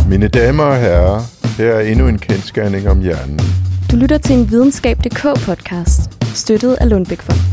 Mine damer og herrer, her er endnu en kendsgerning om hjernen. Du lytter til en Videnskab.dk-podcast, støttet af Lundbeck-fonden.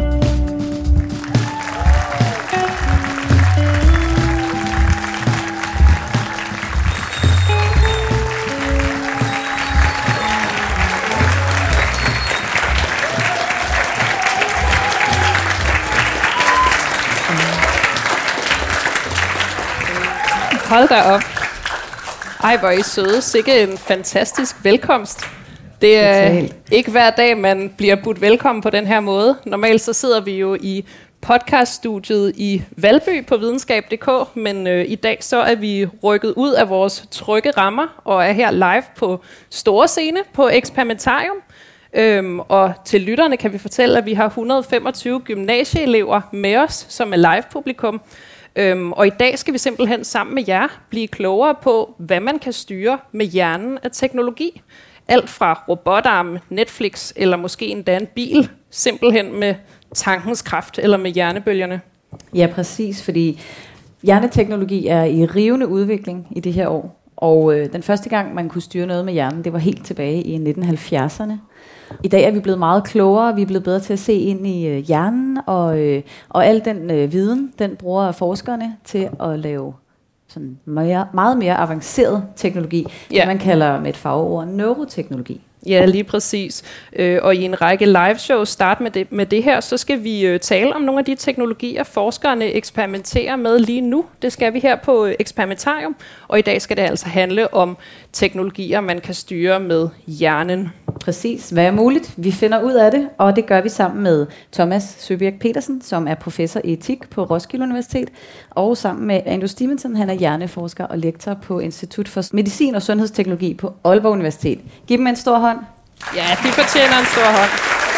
Hold da op. Ej, hvor er I søde. Sikke en fantastisk velkomst. Det er ikke hver dag, man bliver budt velkommen på den her måde. Normalt så sidder vi jo i podcaststudiet i Valby på Videnskab.dk, men i dag så er vi rykket ud af vores trygge rammer og er her live på store scene på Experimentarium. Og til lytterne kan vi fortælle, at vi har 125 gymnasieelever med os, som er live-publikum. Og i dag skal vi simpelthen sammen med jer blive klogere på, hvad man kan styre med hjernen af teknologi. Alt fra robotarme, Netflix eller måske endda en bil, simpelthen med tankens kraft eller med hjernebølgerne. Ja, præcis, fordi hjerneteknologi er i rivende udvikling i det her år. Og den første gang, man kunne styre noget med hjernen, det var helt tilbage i 1970'erne. I dag er vi blevet meget klogere, vi er blevet bedre til at se ind i hjernen, og al den viden, den bruger forskerne til at lave sådan meget mere avanceret teknologi, det man kalder med et fagord neuroteknologi. Ja, lige præcis. Og i en række liveshows start med det her, så skal vi tale om nogle af de teknologier, forskerne eksperimenterer med lige nu. Det skal vi her på Experimentarium, og i dag skal det altså handle om teknologier, man kan styre med hjernen. Præcis. Hvad er muligt? Vi finder ud af det, og det gør vi sammen med Thomas Søbjerg Petersen, som er professor i etik på Roskilde Universitet, og sammen med Andrew Stevenson, han er hjerneforsker og lektor på Institut for Medicin og Sundhedsteknologi på Aalborg Universitet. Giv dem en stor hånd. Ja, de fortjener en stor hånd.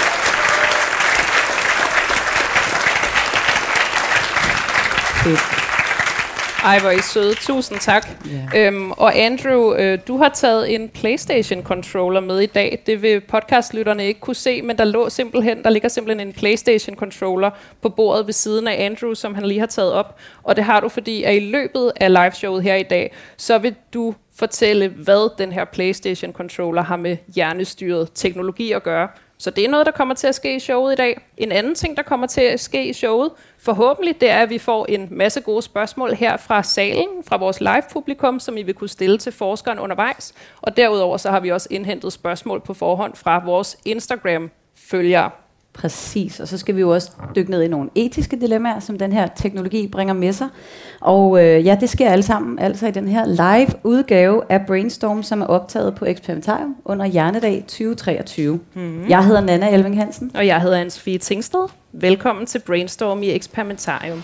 Ej, hvor er I søde. Tusind tak. Yeah. Og Andrew, du har taget en PlayStation-controller med i dag. Det vil podcastlytterne ikke kunne se, men der ligger simpelthen en PlayStation-controller på bordet ved siden af Andrew, som han lige har taget op. Og det har du, fordi at i løbet af liveshowet her i dag, så vil du fortælle, hvad den her PlayStation-controller har med hjernestyret teknologi at gøre. Så det er noget, der kommer til at ske i showet i dag. En anden ting, der kommer til at ske i showet, forhåbentlig, det er, at vi får en masse gode spørgsmål her fra salen, fra vores live-publikum, som I vil kunne stille til forskeren undervejs. Og derudover så har vi også indhentet spørgsmål på forhånd fra vores Instagram-følgere. Præcis, og så skal vi jo også dykke ned i nogle etiske dilemmaer, som den her teknologi bringer med sig. Og det sker alle sammen altså i den her live udgave af Brainstorm, som er optaget på Experimentarium under Hjernedag 2023. Mm-hmm. Jeg hedder Nanna Elving Hansen. Og jeg hedder Anne-Sophie Tingsted. Velkommen til Brainstorm i Experimentarium.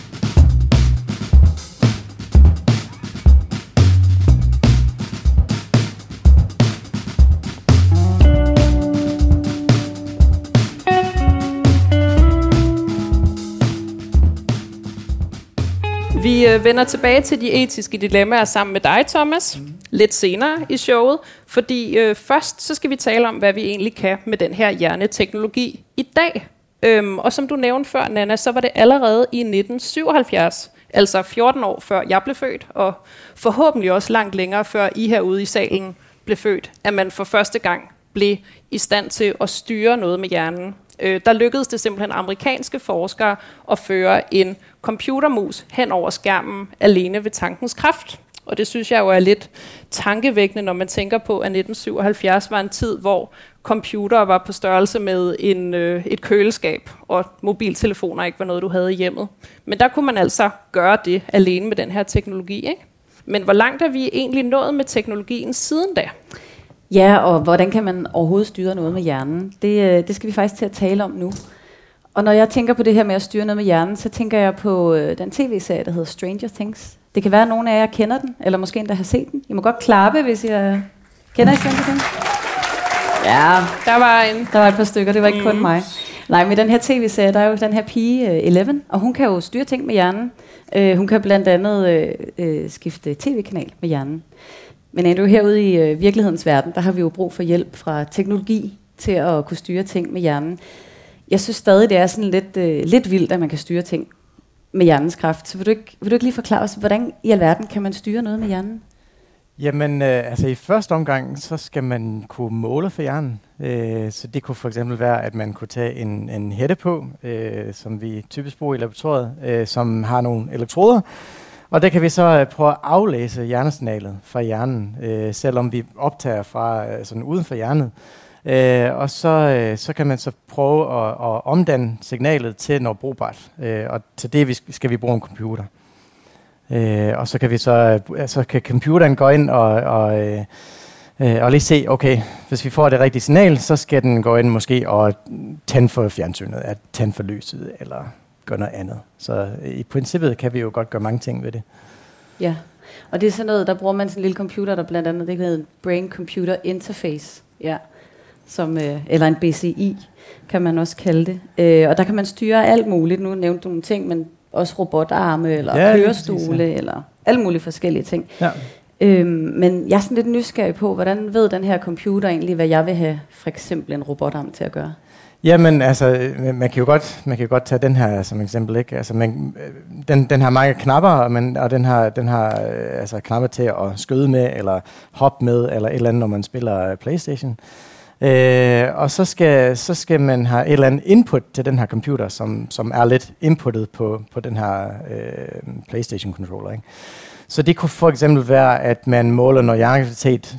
Vi vender tilbage til de etiske dilemmaer sammen med dig, Thomas, lidt senere i showet, fordi først så skal vi tale om, hvad vi egentlig kan med den her hjerneteknologi i dag. Og som du nævnte før, Nanna, så var det allerede i 1977, altså 14 år før jeg blev født, og forhåbentlig også langt længere før I herude i salen blev født, at man for første gang blev i stand til at styre noget med hjernen. Der lykkedes det simpelthen amerikanske forskere at føre en computermus hen over skærmen alene ved tankens kraft. Og det synes jeg jo er lidt tankevækkende, når man tænker på, at 1977 var en tid, hvor computere var på størrelse med et køleskab, og mobiltelefoner ikke var noget, du havde i hjemmet. Men der kunne man altså gøre det alene med den her teknologi, ikke? Men hvor langt er vi egentlig nået med teknologien siden da? Ja, og hvordan kan man overhovedet styre noget med hjernen? Det skal vi faktisk til at tale om nu. Og når jeg tænker på det her med at styre noget med hjernen, så tænker jeg på den tv-serie, der hedder Stranger Things. Det kan være, at nogle af jer kender den, eller måske endda har set den. I må godt klappe, hvis I kender Stranger Things. Ja, der var et par stykker, det var ikke kun mig. Nej, med den her tv-serie, der er jo den her pige, Eleven, og hun kan jo styre ting med hjernen. Hun kan blandt andet skifte tv-kanal med hjernen. Men Andrew, herude i virkelighedens verden, der har vi jo brug for hjælp fra teknologi til at kunne styre ting med hjernen. Jeg synes stadig, det er sådan lidt vildt, at man kan styre ting med hjernens kraft. Så vil du ikke lige forklare os, hvordan i alverden kan man styre noget med hjernen? Jamen, altså i første omgang, så skal man kunne måle for hjernen. Så det kunne for eksempel være, at man kunne tage en hætte på, som vi typisk bruger i laboratoriet, som har nogle elektroder. Og der kan vi så prøve at aflæse hjernesignalet fra hjernen, selvom vi optager fra sådan uden for hjernen. Og så kan man så prøve at omdanne signalet til noget brugbart. Og til det skal vi bruge en computer. Og så kan vi så kan computeren gå ind og lige se, okay, hvis vi får det rigtige signal, så skal den gå ind måske og tænde for fjernsynet, tænde for lyset eller gøre noget andet. Så i princippet kan vi jo godt gøre mange ting ved det. Ja, og det er sådan noget, der bruger man sådan en lille computer, der blandt andet, det hedder Brain Computer Interface, ja, som, eller en BCI, kan man også kalde det. Og der kan man styre alt muligt. Nu nævnte du nogle ting, men også robotarme, eller kørestole, eller alle mulige forskellige ting. Ja. Men jeg er sådan lidt nysgerrig på, hvordan ved den her computer egentlig, hvad jeg vil have for eksempel en robotarm til at gøre? Jamen, altså, man kan jo godt tage den her som eksempel, ikke? Altså, den har mange knapper, og den har altså knapper til at skyde med, eller hoppe med, eller et eller andet, når man spiller PlayStation. Og så skal man have et eller andet input til den her computer, som er lidt inputtet på den her PlayStation controller, ikke? Så det kunne for eksempel være, at man måler noget hjerneaktivitet,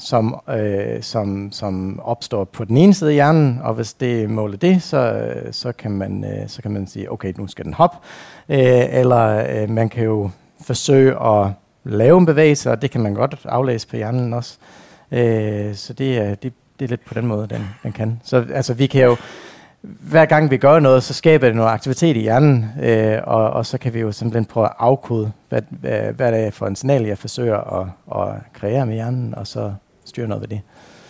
som opstår på den ene side af hjernen, og hvis det måler det, så kan man sige, okay, nu skal den hoppe. Eller man kan jo forsøge at lave en bevægelse, og det kan man godt aflæse på hjernen også. Så det er lidt på den måde, den kan. Så altså, vi kan jo, hver gang vi gør noget, så skaber det noget aktivitet i hjernen, og så kan vi jo simpelthen prøve at afkode, hvad det er for en signal, jeg forsøger at kreere med hjernen, og så styre noget ved det.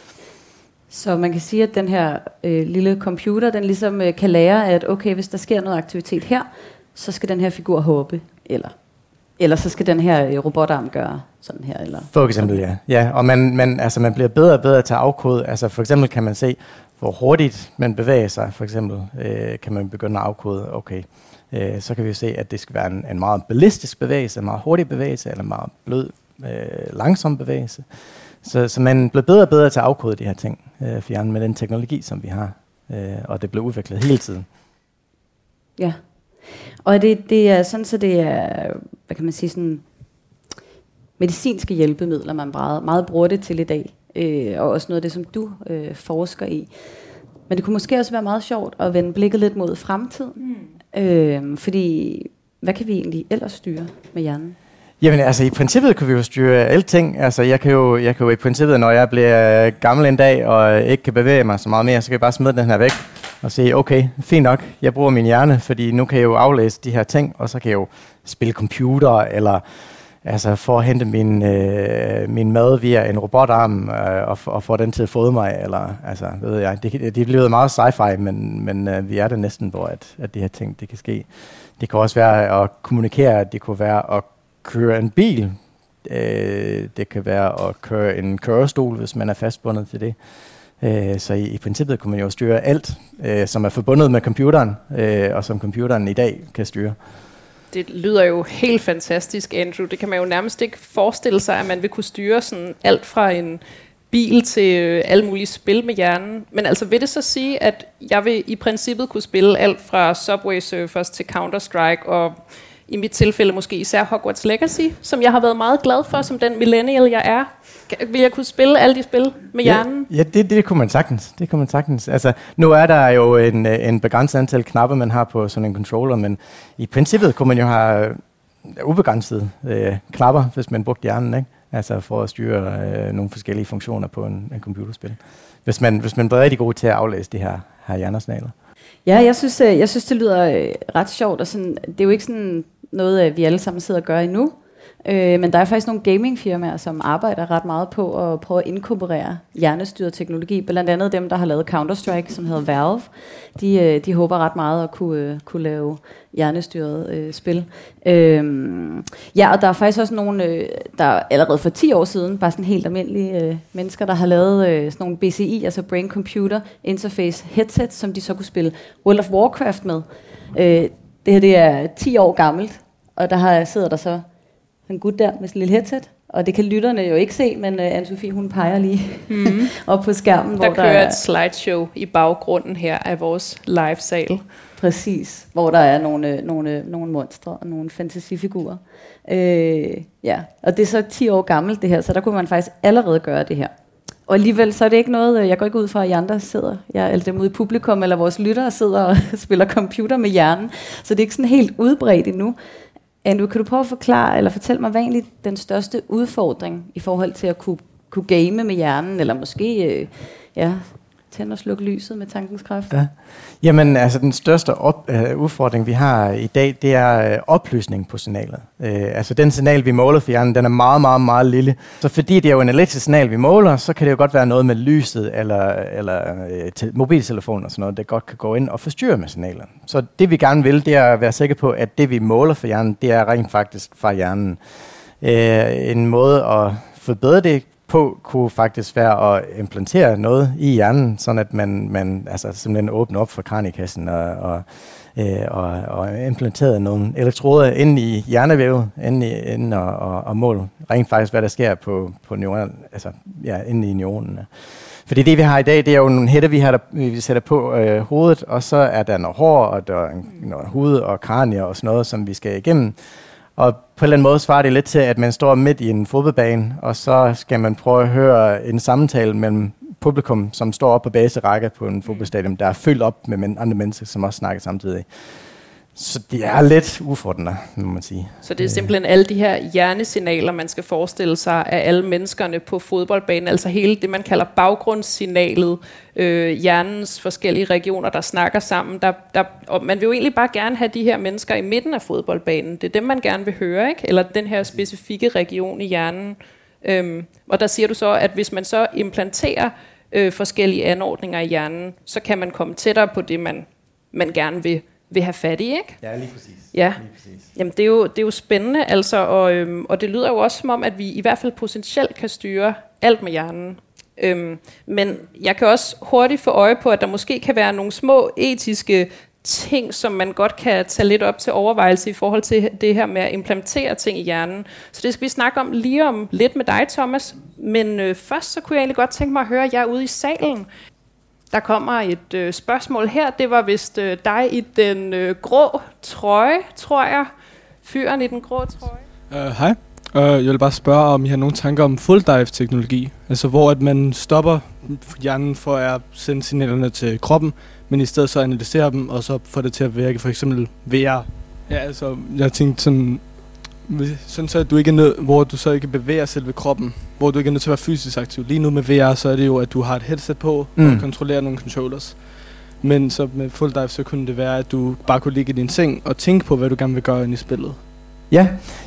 Så man kan sige, at den her lille computer, den ligesom kan lære, at okay, hvis der sker noget aktivitet her, så skal den her figur hoppe, eller så skal den her robotarm gøre sådan her, eller? For eksempel, ja. Ja, og man bliver bedre og bedre til at afkode. Altså for eksempel kan man se, hvor hurtigt man bevæger sig, for eksempel, kan man begynde at afkode, okay, så kan vi jo se, at det skal være en meget ballistisk bevægelse, en meget hurtig bevægelse, eller en meget blød, langsom bevægelse. Så man bliver bedre og bedre til at afkode de her ting, for hjernen med den teknologi, som vi har, og det bliver udviklet hele tiden. Ja, og det er sådan, så det er, hvad kan man sige, sådan medicinske hjælpemidler, man meget bruger det til i dag. Og også noget af det, som du forsker i. Men det kunne måske også være meget sjovt at vende blikket lidt mod fremtiden. Fordi, hvad kan vi egentlig ellers styre med hjernen? Jamen altså, i princippet kan vi jo styre alting. Altså, jeg kan jo i princippet, når jeg bliver gammel en dag, og ikke kan bevæge mig så meget mere, så kan jeg bare smide den her væk, og sige, okay, fint nok, jeg bruger min hjerne, fordi nu kan jeg jo aflæse de her ting, og så kan jeg jo spille computer, eller altså for at hente min mad via en robotarm og få den til at fodre mig, eller altså ved jeg, det bliver meget sci-fi, men vi er der næsten, hvor at de her ting det kan ske. Det kan også være at kommunikere, det kunne være at køre en bil, det kan være at køre en kørestol, hvis man er fastbundet til det. Så i princippet kunne man jo styre alt, som er forbundet med computeren, og som computeren i dag kan styre. Det lyder jo helt fantastisk, Andrew. Det kan man jo nærmest ikke forestille sig, at man vil kunne styre sådan alt fra en bil til alle mulige spil med hjernen. Men altså vil det så sige, at jeg vil i princippet kunne spille alt fra Subway Surfers til Counter-Strike, og i mit tilfælde måske især Hogwarts Legacy, som jeg har været meget glad for, som den millennial jeg er. Vil jeg kunne spille alle de spil med hjernen? Ja, det kunne man sagtens. Det kunne man sagtens. Altså, nu er der jo en begrænset antal knapper, man har på sådan en controller, men i princippet kunne man jo have ubegrænsede knapper, hvis man brugte hjernen, ikke? Altså for at styre nogle forskellige funktioner på en computerspil. Hvis man bliver rigtig god til at aflæse de her hjernesignaler. Ja, jeg synes det lyder ret sjovt, og sådan, det er jo ikke sådan noget, vi alle sammen sidder og gør endnu. Men der er faktisk nogle gamingfirmaer, som arbejder ret meget på at prøve at inkorporere hjernestyret teknologi. Blandt andet dem, der har lavet Counter-Strike, som hedder Valve. De håber ret meget at kunne lave hjernestyret spil. Ja, og der er faktisk også nogle, der allerede for 10 år siden, bare sådan helt almindelige mennesker, der har lavet sådan nogle BCI, altså Brain Computer Interface headsets, som de så kunne spille World of Warcraft med. Det her det er 10 år gammelt, og sidder der så en gut der med sin lille headset, Og det kan lytterne jo ikke se, men Anne-Sophie, hun peger lige op på skærmen. Der kører et slideshow i baggrunden her af vores live-sal. Præcis, hvor der er nogle monstre og nogle fantasifigurer. Ja, og det er så 10 år gammelt det her, så der kunne man faktisk allerede gøre det her. Og alligevel så er det ikke noget, jeg går ikke ud fra, at I andre sidder, eller dem ude i publikum, eller vores lyttere sidder og spiller computer med hjernen. Så det er ikke sådan helt udbredt endnu. Andrew, kan du prøve at forklare, eller fortælle mig, hvad egentlig den største udfordring i forhold til at kunne game med hjernen, eller måske tænde og slukke lyset med tankens kraft? Ja. Jamen, altså den største udfordring, vi har i dag, det er opløsning på signalet. Altså den signal, vi måler for hjernen, den er meget, meget, meget lille. Så fordi det er jo en elektrisk signal, vi måler, så kan det jo godt være noget med lyset eller mobiltelefonen og sådan noget, der godt kan gå ind og forstyrre med signalet. Så det vi gerne vil, det er at være sikker på, at det vi måler for hjernen, det er rent faktisk fra hjernen. En måde at forbedre det på kunne faktisk være at implantere noget i hjernen, sådan at man altså simpelthen åbner op for kraniekassen og implanterede nogle elektroder inde i hjernevævet, og måle rent faktisk, hvad der sker på neuronen, altså inde i neuronerne. Fordi det vi har i dag, det er jo nogle hætter, vi sætter på hovedet, og så er der noget hår, og der er noget hud og kranier og sådan noget, som vi skal igennem. Og på en eller anden måde svarer det lidt til, at man står midt i en fodboldbane, og så skal man prøve at høre en samtale mellem publikum, som står op på baserække på en fodboldstadion, der er fyldt op med andre mennesker, som også snakker samtidig. Så det er lidt udfordrende, må man sige. Så det er simpelthen alle de her hjernesignaler, man skal forestille sig af alle menneskerne på fodboldbanen, altså hele det, man kalder baggrundssignalet, hjernens forskellige regioner, der snakker sammen. Og man vil jo egentlig bare gerne have de her mennesker i midten af fodboldbanen. Det er dem, man gerne vil høre, ikke? Eller den her specifikke region i hjernen. Og der siger du så, at hvis man så implanterer forskellige anordninger i hjernen, så kan man komme tættere på det, man gerne vil have fat i, ikke? Ja, lige præcis. Ja. Lige præcis. Jamen, det er jo spændende, altså, og det lyder jo også som om, at vi i hvert fald potentielt kan styre alt med hjernen. Men jeg kan også hurtigt få øje på, at der måske kan være nogle små etiske ting, som man godt kan tage lidt op til overvejelse i forhold til det her med at implementere ting i hjernen. Så det skal vi snakke om lige om lidt med dig, Thomas. Men først så kunne jeg egentlig godt tænke mig at høre jer ude i salen. Der kommer et spørgsmål her. Det var vist dig i den grå trøje, tror jeg. Fyren i den grå trøje. Hej. Jeg vil bare spørge, om I har nogle tanker om full dive-teknologi. Altså hvor at man stopper hjernen for at sende signalerne til kroppen, men i stedet så analyserer dem, og så får det til at virke, for eksempel VR. Ja, altså jeg tænkte sådan så at du ikke er nødt, hvor du så ikke bevæger selve kroppen, hvor du ikke er nødt til at være fysisk aktiv. Lige nu med VR, så er det jo, at du har et headset på og kontrollerer nogle controllers. Men så med full dive, så kunne det være, at du bare kunne ligge i din seng og tænke på, hvad du gerne vil gøre inde i spillet. Ja,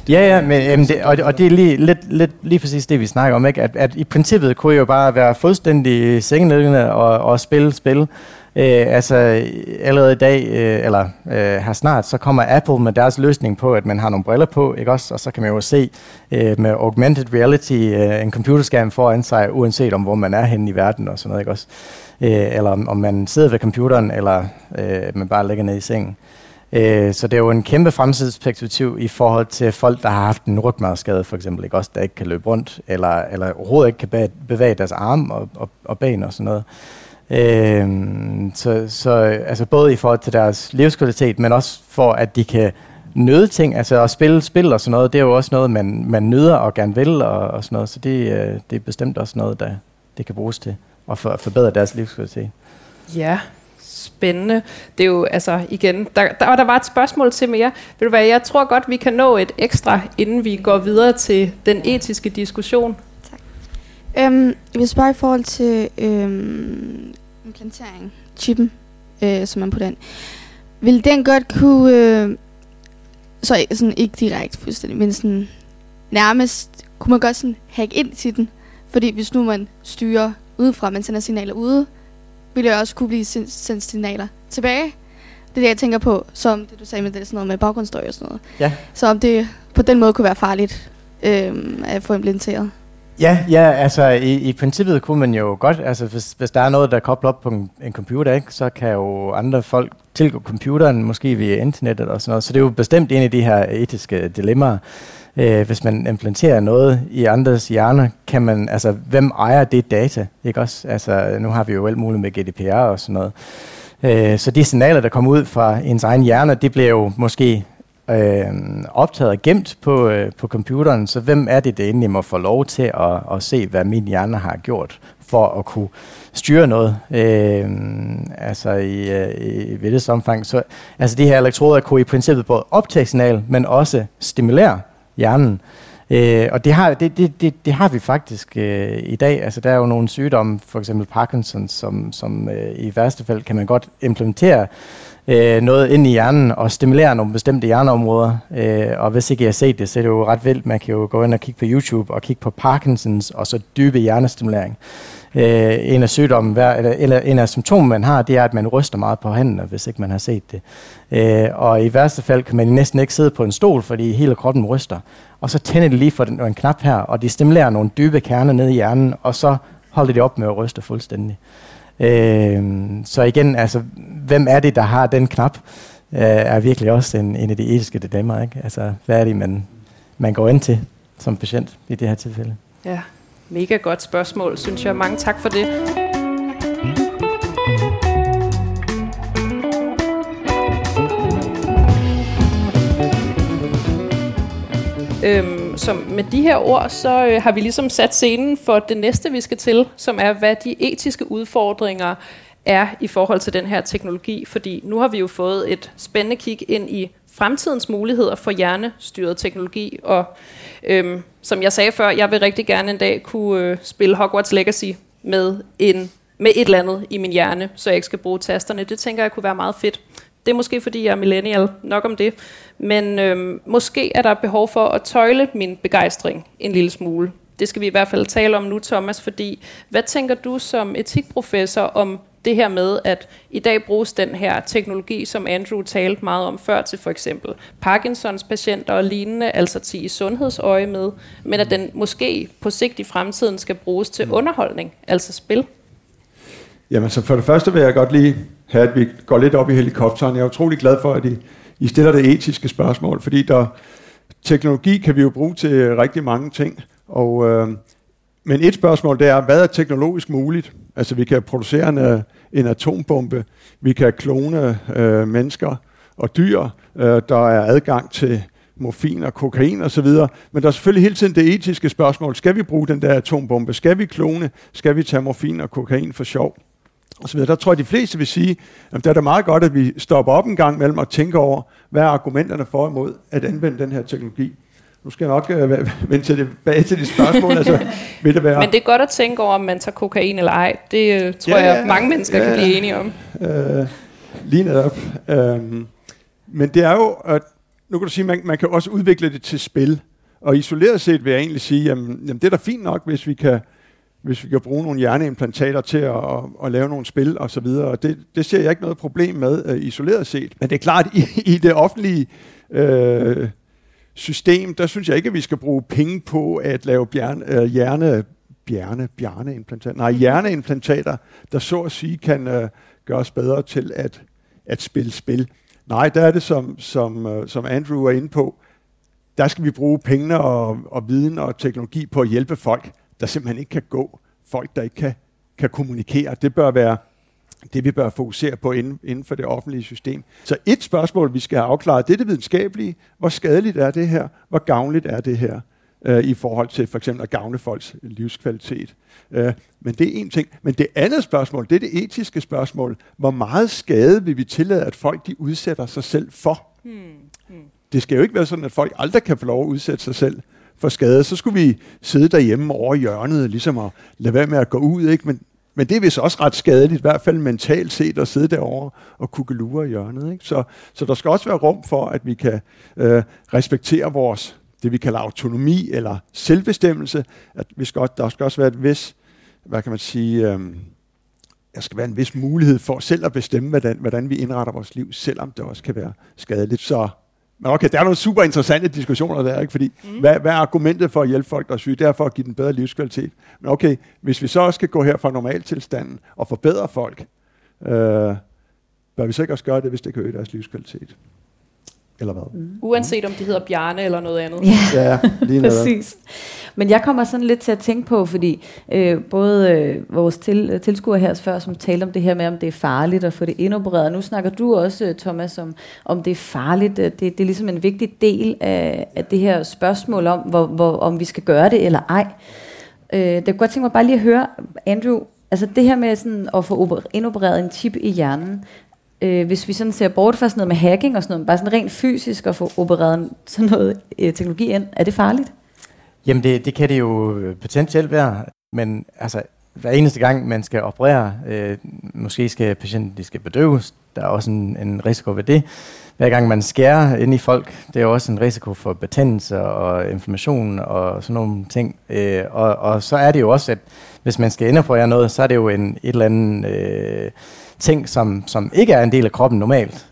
men det er lige præcis det, vi snakker om, ikke? At i princippet kunne jeg jo bare være fuldstændig sengelæggende og spille. Altså allerede i dag, eller her snart, så kommer Apple med deres løsning på, at man har nogle briller på, ikke også? Og så kan man jo se med augmented reality en computerskærm foran sig, uanset om hvor man er henne i verden og sådan noget, ikke også? Eller om man sidder ved computeren, eller man bare ligger ned i sengen. Så det er jo en kæmpe fremtidsperspektiv i forhold til folk, der har haft en rygmarvsskade, for eksempel, ikke også, der ikke kan løbe rundt, eller overhovedet ikke kan bevæge deres arme og ben og sådan noget. Så altså både i forhold til deres livskvalitet, men også for, at de kan nyde ting, altså at spille spil og sådan noget, det er jo også noget, man nyder og gerne vil og sådan noget, så det er bestemt også noget, der det kan bruges til at forbedre deres livskvalitet. Ja, spændende. Det er jo, altså igen, der var et spørgsmål til mere. Ved du hvad, jeg tror godt, vi kan nå et ekstra, inden vi går videre til den etiske diskussion. Tak. Hvis bare i forhold til implantering, chippen, som man putter ind, vil den godt kunne, så sådan ikke direkte fuldstændig, men sådan nærmest, kunne man godt sådan hacke ind til den, fordi hvis nu man styrer udefra, man sender signaler ude, vil jeg også kunne blive sendt signaler tilbage. Det er det, jeg tænker på, som det du sagde med det, sådan noget med baggrundsstøj og sådan noget. Ja. Så om det på den måde kunne være farligt at få implementeret. Ja, altså i princippet kunne man jo godt, altså hvis der er noget, der er koblet op på en computer, ikke, så kan jo andre folk tilgå computeren, måske via internettet og sådan noget. Så det er jo bestemt en af de her etiske dilemmaer. Hvis man implementerer noget i andres hjerner, kan man, altså hvem ejer det data, ikke også? Altså nu har vi jo alt muligt med GDPR og sådan noget. Så de signaler, der kommer ud fra ens egen hjerne, det bliver jo måske optaget og gemt på computeren, så hvem er det egentlig må få lov til at se, hvad min hjerne har gjort for at kunne styre noget, altså i vidt omfang. Så altså de her elektroder kunne i princippet både optage signal, men også stimulere hjernen. Og det har vi faktisk i dag. Altså der er jo nogle sygdomme, for eksempel Parkinson, som i værste fald kan man godt implementere noget ind i hjernen og stimulere nogle bestemte hjerneområder. Og hvis ikke I har set det, så er det jo ret vildt. Man kan jo gå ind og kigge på YouTube og kigge på Parkinsons og så dybe hjernestimulering. En af sygdommen, eller en af symptomer, man har, det er, at man ryster meget på hænderne, hvis ikke man har set det. Og i værste fald kan man næsten ikke sidde på en stol, fordi hele kroppen ryster. Og så tænder de lige for en knap her, og de stimulerer nogle dybe kerner ned i hjernen, og så holder de op med at ryste fuldstændig. Så igen, altså, hvem er det, der har den knap, er virkelig også en af de etiske dilemmaer, ikke? Altså, hvad er det, man går ind til som patient i det her tilfælde? Ja, mega godt spørgsmål, synes jeg. Mange tak for det. Så med de her ord, så har vi ligesom sat scenen for det næste, vi skal til, som er, hvad de etiske udfordringer er i forhold til den her teknologi. Fordi nu har vi jo fået et spændende kig ind i fremtidens muligheder for hjernestyret teknologi. Og som jeg sagde før, jeg vil rigtig gerne en dag kunne spille Hogwarts Legacy med et eller andet i min hjerne, så jeg ikke skal bruge tasterne. Det tænker jeg kunne være meget fedt. Det er måske, fordi jeg er millennial, nok om det. Men måske er der behov for at tøjle min begejstring en lille smule. Det skal vi i hvert fald tale om nu, Thomas, fordi hvad tænker du som etikprofessor om det her med, at i dag bruges den her teknologi, som Andrew talte meget om før, til for eksempel Parkinsons patienter og lignende, altså til i sundhedsøje med, men at den måske på sigt i fremtiden skal bruges til underholdning, altså spil? Jamen, så for det første vil jeg godt lige have, at vi går lidt op i helikopteren. Jeg er utrolig glad for, at I stiller det etiske spørgsmål, fordi teknologi kan vi jo bruge til rigtig mange ting. Men et spørgsmål, det er, hvad er teknologisk muligt? Altså, vi kan producere en atombombe, vi kan klone mennesker og dyr, der er adgang til morfin og kokain osv., men der er selvfølgelig hele tiden det etiske spørgsmål. Skal vi bruge den der atombombe? Skal vi klone? Skal vi tage morfin og kokain for sjov? Og så videre. Der tror jeg, de fleste vil sige, at det er da meget godt, at vi stopper op en gang mellem og tænker over, hvad er argumenterne for imod at anvende den her teknologi. Nu skal jeg nok vende tilbage til de spørgsmål. Altså, vil det være... Men det er godt at tænke over, om man tager kokain eller ej. Det tror jeg, mange mennesker kan blive enige om. Lige netop. Men det er jo, at nu kan du sige, man kan også udvikle det til spil. Og isoleret set vil jeg egentlig sige, jamen det er da fint nok, hvis vi kan bruge nogle hjerneimplantater til at lave nogle spil og så videre. Og det ser jeg ikke noget problem med isoleret set. Men det er klart, i det offentlige system, der synes jeg ikke, at vi skal bruge penge på at lave hjerneimplantater, der så at sige kan gøres bedre til at spille spil. Nej, der er det, som Andrew er inde på. Der skal vi bruge pengene og viden og teknologi på at hjælpe folk, der simpelthen ikke kan gå. Folk, der ikke kan kommunikere. Det bør være det, vi bør fokusere på inden for det offentlige system. Så et spørgsmål, vi skal have afklaret, det er det videnskabelige. Hvor skadeligt er det her? Hvor gavnligt er det her? I forhold til for eksempel at gavne folks livskvalitet. Men det er en ting. Men det andet spørgsmål, det er det etiske spørgsmål. Hvor meget skade vil vi tillade, at folk de udsætter sig selv for? Det skal jo ikke være sådan, at folk aldrig kan få lov at udsætte sig selv for skade. Så skulle vi sidde derhjemme over hjørnet, ligesom at lade være med at gå ud, ikke? Men det er vist også ret skadeligt, i hvert fald mentalt set, at sidde derovre og kukkelure i hjørnet, ikke? Så der skal også være rum for, at vi kan respektere vores, det vi kalder autonomi eller selvbestemmelse. Der skal også være et vis, hvad kan man sige, der skal være en vis mulighed for selv at bestemme, hvordan vi indretter vores liv, selvom det også kan være skadeligt. Så Men okay, der er nogle super interessante diskussioner der, ikke? Fordi hvad er argumentet for at hjælpe folk, der er syge? Det er for at give dem bedre livskvalitet. Men okay, hvis vi så også skal gå her fra normaltilstanden og forbedre folk, bør vi så ikke også gøre det, hvis det kan øge deres livskvalitet? Eller hvad? Uanset om de hedder Bjarne eller noget andet. Ja, lige noget. Præcis. Men jeg kommer sådan lidt til at tænke på, fordi både vores tilskuere her før, som talte om det her med, om det er farligt at få det indopereret. Nu snakker du også, Thomas, om det er farligt. Det er ligesom en vigtig del af det her spørgsmål om, om vi skal gøre det eller ej. Det kunne godt tænke mig bare lige at høre, Andrew, altså det her med sådan at få indopereret en chip i hjernen, hvis vi sådan ser bort fra sådan noget med hacking og sådan noget, bare sådan rent fysisk at få opereret sådan noget teknologi ind, er det farligt? Jamen det kan det jo potentielt være, men altså hver eneste gang man skal operere, måske skal patienten skal bedøves, der er også en risiko ved det. Hver gang man skærer ind i folk, det er også en risiko for betændelse og inflammation og sådan nogle ting. Og så er det jo også, at hvis man skal indoperere noget, så er det jo et eller andet ting, som ikke er en del af kroppen normalt.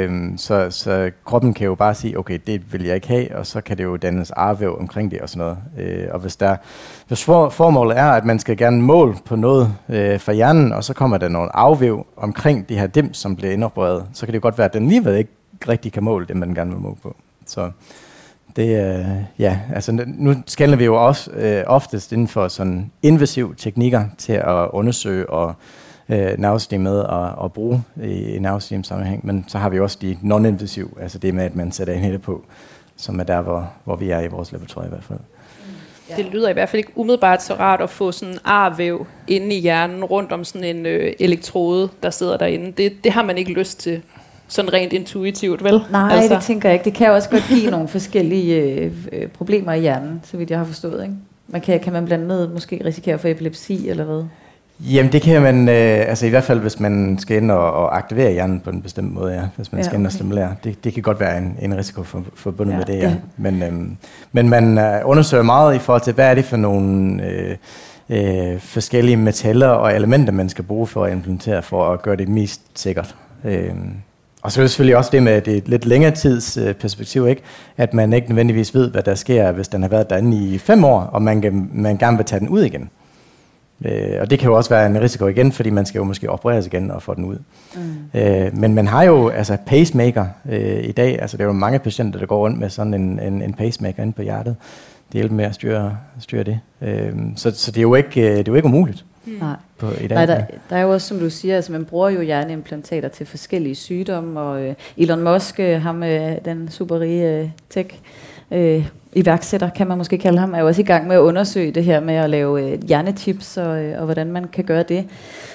Så kroppen kan jo bare sige, okay, det vil jeg ikke have, og så kan det jo dannes arvæv omkring det og sådan noget. Og hvis formålet er, at man skal gerne måle på noget fra hjernen, og så kommer der nogle afvæv omkring de her dims, som bliver indopereret, så kan det jo godt være, at den alligevel ikke rigtig kan måle det, man gerne vil måle på. Så det, altså nu scanner vi jo også oftest inden for sådan invasive teknikker til at undersøge og nervesystemet og bruge i nervesystemsammenhæng, men så har vi også de non-invasive, altså det med, at man sætter en hætte på, som er der, hvor vi er i vores laboratorium i hvert fald. Det lyder i hvert fald ikke umiddelbart så rart at få sådan en arvæv inde i hjernen rundt om sådan en elektrode, der sidder derinde. Det har man ikke lyst til, sådan rent intuitivt, vel? Nej, altså. Det tænker jeg ikke. Det kan også godt give nogle forskellige problemer i hjernen, så vidt jeg har forstået, ikke? Kan man blandt andet måske risikere for epilepsi eller hvad? Jamen det kan man, altså i hvert fald hvis man skal ind og aktivere hjernen på en bestemt måde, ja. Hvis man skal ind og stimulere. Det kan godt være en risiko forbundet med det, ja. Men man undersøger meget i forhold til, hvad er det for nogle forskellige metaller og elementer, man skal bruge for at implementere, for at gøre det mest sikkert. Og så er det selvfølgelig også det med det lidt længere tids perspektiv, ikke? At man ikke nødvendigvis ved, hvad der sker, hvis den har været derinde i 5 år, og man gerne vil tage den ud igen. Og det kan jo også være en risiko igen, fordi man skal jo måske opereres igen og få den ud. Men man har jo altså pacemaker i dag, altså der er jo mange patienter, der går rundt med sådan en pacemaker inde på hjertet. Det hjælper med at styre det. Så det er jo ikke umuligt. Nej. I dag. Nej, der er jo også, som du siger, altså man bruger jo hjerneimplantater til forskellige sygdomme, og Elon Musk, ham den superrige tech iværksætter, kan man måske kalde ham, er jo også i gang med at undersøge det her med at lave hjernechips, og hvordan man kan gøre det.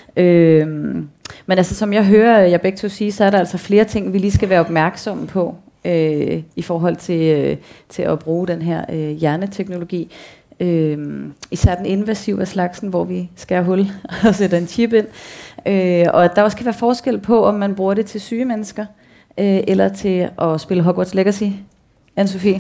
Men altså, som jeg hører jeg begge to sige, så er der altså flere ting, vi lige skal være opmærksomme på, i forhold til at bruge den her hjerneteknologi. Især den invasive af slagsen, hvor vi skærer hul og sætter en chip ind. Og der også kan være forskel på, om man bruger det til syge mennesker, eller til at spille Hogwarts Legacy. Anne-Sophie.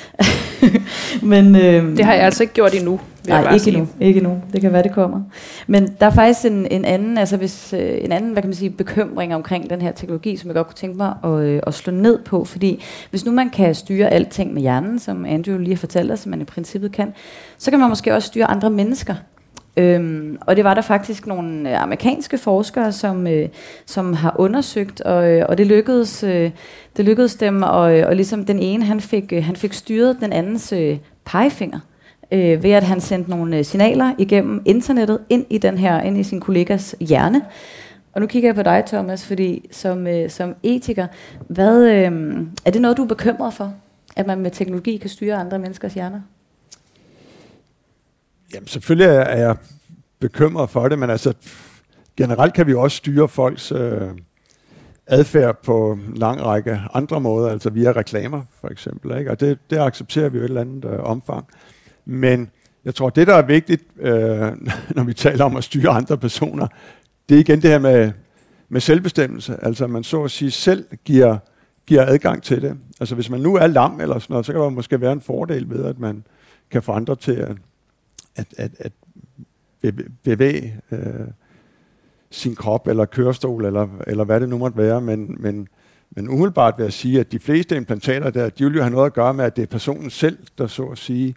Men, det har jeg altså ikke gjort endnu. Nej, ikke endnu. Det kan være, det kommer. Men der er faktisk en anden, altså en anden, hvad kan man sige, bekymring omkring den her teknologi, som jeg godt kunne tænke mig at slå ned på, fordi hvis nu man kan styre alting med hjernen, som Andrew lige har fortalt os, som man i princippet kan, så kan man måske også styre andre mennesker. Og det var der faktisk nogle amerikanske forskere, som har undersøgt, og det lykkedes dem, og ligesom den ene, han fik styret den andens pegefinger, ved at han sendte nogle signaler igennem internettet ind i sin kollegas hjerne. Og nu kigger jeg på dig, Thomas, fordi som etiker, er det noget, du er bekymret for, at man med teknologi kan styre andre menneskers hjerner? Jamen selvfølgelig er jeg bekymret for det, men altså generelt kan vi jo også styre folks adfærd på en lang række andre måder, altså via reklamer for eksempel, ikke? Og det accepterer vi jo et eller andet omfang. Men jeg tror, det der er vigtigt, når vi taler om at styre andre personer, det er igen det her med selvbestemmelse, altså man så at sige selv giver adgang til det. Altså hvis man nu er lam eller sådan noget, så kan der måske være en fordel ved, at man kan få andre til at bevæge sin krop eller kørestol eller hvad det nu måtte være, men Men umiddelbart vil jeg sige, at de fleste implantater der, de vil jo have noget at gøre med, at det er personen selv, der så at sige,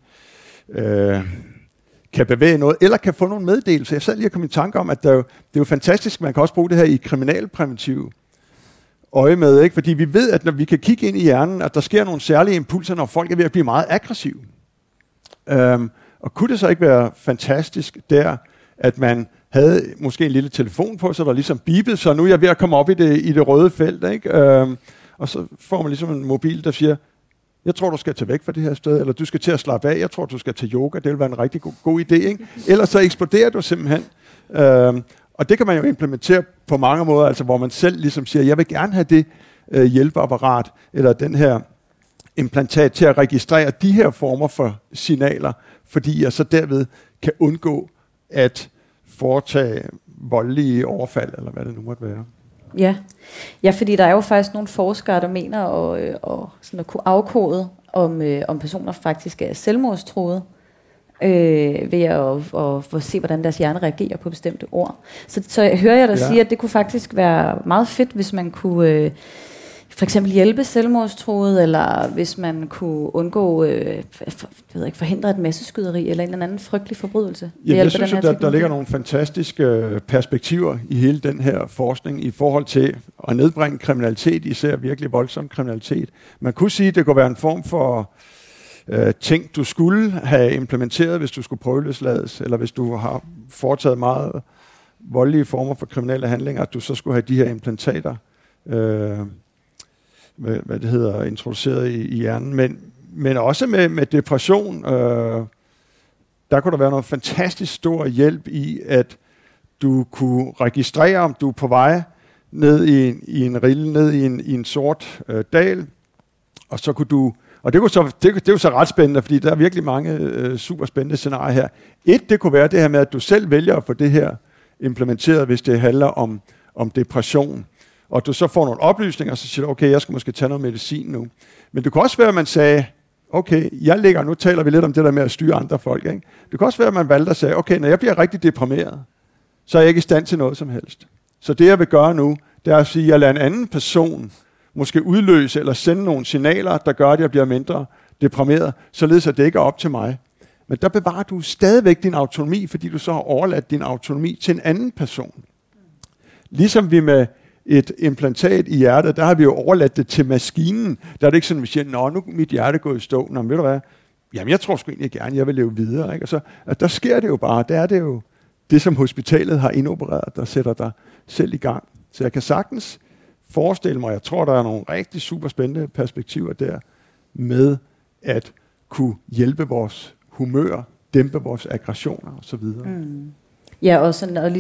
kan bevæge noget, eller kan få nogle meddelelser. Jeg sad lige og kom i tanke om, at det er jo fantastisk, man kan også bruge det her i kriminalpræventiv øje med, ikke? Fordi vi ved, at når vi kan kigge ind i hjernen, at der sker nogle særlige impulser, når folk er ved at blive meget aggressive. Og kunne det så ikke være fantastisk der, at man havde måske en lille telefon på, så der ligesom bipede, så nu er jeg ved at komme op i det røde felt, ikke? Og så får man ligesom en mobil, der siger, jeg tror, du skal tage væk fra det her sted, eller du skal til at slappe af, jeg tror, du skal til yoga, det vil være en rigtig god idé, ikke? Ellers så eksploderer du simpelthen. Og det kan man jo implementere på mange måder, altså hvor man selv ligesom siger, jeg vil gerne have det hjælpeapparat, eller den her implantat til at registrere de her former for signaler, fordi jeg så derved kan undgå at foretage voldelige overfald, eller hvad det nu måtte være. Ja, fordi der er jo faktisk nogle forskere, der mener sådan at kunne afkode, om personer faktisk er selvmordstruede, ved at se, hvordan deres hjerne reagerer på bestemte ord. Så jeg hører dig sige, at det kunne faktisk være meget fedt, hvis man kunne for eksempel hjælpe selvmordstruede, eller hvis man kunne undgå, forhindre et masseskyderi, eller en eller anden frygtelig forbrydelse. Jeg synes, at der ligger nogle fantastiske perspektiver i hele den her forskning, i forhold til at nedbringe kriminalitet, især virkelig voldsom kriminalitet. Man kunne sige, at det kunne være en form for ting, du skulle have implementeret, hvis du skulle prøveløslades, eller hvis du har foretaget meget voldelige former for kriminelle handlinger, at du så skulle have de her implantater introduceret i hjernen. Men også med depression, der kunne der være noget fantastisk stor hjælp i, at du kunne registrere, om du er på vej ned i en rille, ned i en sort dal, og så kunne du. Og det er jo så ret spændende, fordi der er virkelig mange super spændende scenarier her. Det kunne være det her med, at du selv vælger at få det her implementeret, hvis det handler om depression. Og du så får nogle oplysninger, og så siger du, okay, jeg skal måske tage noget medicin nu. Men det kunne også være, at man sagde, okay, nu taler vi lidt om det der med at styre andre folk, ikke? Det kan også være, at man valgte at sige, okay, når jeg bliver rigtig deprimeret, så er jeg ikke i stand til noget som helst. Så det, jeg vil gøre nu, det er at sige, at jeg lader en anden person måske udløse eller sende nogle signaler, der gør, at jeg bliver mindre deprimeret, således at det ikke er op til mig. Men der bevarer du stadigvæk din autonomi, fordi du så har overladt din autonomi til en anden person. Ligesom vi med et implantat i hjertet, der har vi jo overladt det til maskinen. Der er det ikke sådan, at vi siger, nu er mit hjerte gået i stå. Nå, men ved du hvad? Jamen, jeg tror sgu egentlig gerne, jeg vil leve videre. Ikke? Og så, at der sker det jo bare. Der er det jo det, som hospitalet har indopereret, der sætter dig selv i gang. Så jeg kan sagtens forestille mig, jeg tror, der er nogle rigtig super spændende perspektiver der, med at kunne hjælpe vores humør, dæmpe vores aggressioner osv. Mm. Ja, og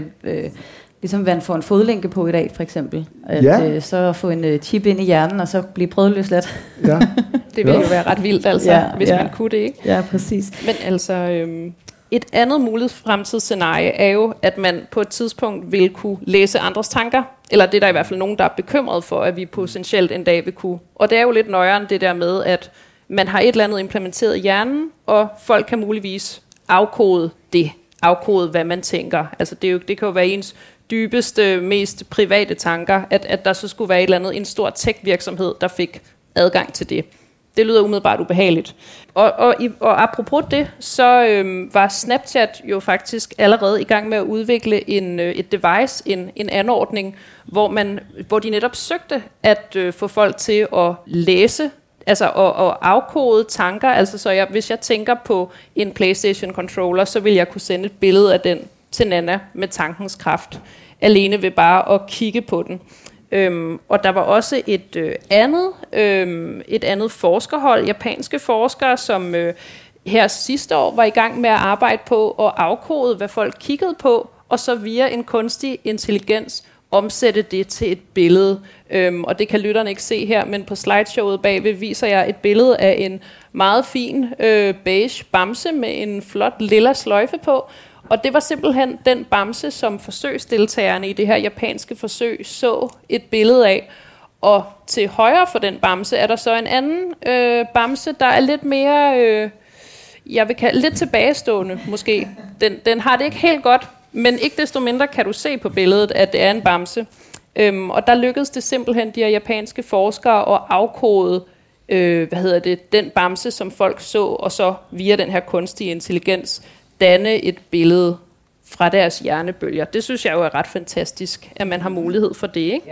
ligesom man får en fodlænke på i dag, for eksempel. Så få en chip ind i hjernen, og så blive prøveløsladt. Ja. Det ville jo være ret vildt, altså, hvis man kunne det, ikke? Ja, præcis. Men altså, et andet muligt fremtidsscenarie er jo, at man på et tidspunkt vil kunne læse andres tanker. Eller det er der i hvert fald nogen, der er bekymret for, at vi potentielt en dag vil kunne. Og det er jo lidt nøjere det der med, at man har et eller andet implementeret i hjernen, og folk kan muligvis afkode, hvad man tænker. Altså det kan jo være ens dybeste, mest private tanker, at der så skulle være et eller andet, en stor tech-virksomhed, der fik adgang til det. Det lyder umiddelbart ubehageligt. Og apropos det, så var Snapchat jo faktisk allerede i gang med at udvikle et device, en anordning, hvor de netop søgte at få folk til at læse, altså at afkode tanker. Altså så hvis jeg tænker på en PlayStation controller, så vil jeg kunne sende et billede af den til Nana med tankens kraft, alene ved bare at kigge på den. Og der var også et andet forskerhold, japanske forskere, som her sidste år var i gang med at arbejde på at afkode, hvad folk kiggede på, og så via en kunstig intelligens omsætte det til et billede. Og det kan lytterne ikke se her, men på slideshowet bagved viser jeg et billede af en meget fin beige bamse med en flot lilla sløjfe på. Og det var simpelthen den bamse, som forsøgsdeltagerne i det her japanske forsøg så et billede af. Og til højre for den bamse er der så en anden bamse, der er lidt mere, jeg vil kalde lidt tilbagestående måske. Den har det ikke helt godt, men ikke desto mindre kan du se på billedet, at det er en bamse. Og der lykkedes det simpelthen de her japanske forskere at afkode den bamse, som folk så, og så via den her kunstige intelligens danne et billede fra deres hjernebølger. Det synes jeg jo er ret fantastisk, at man har mulighed for det, ikke?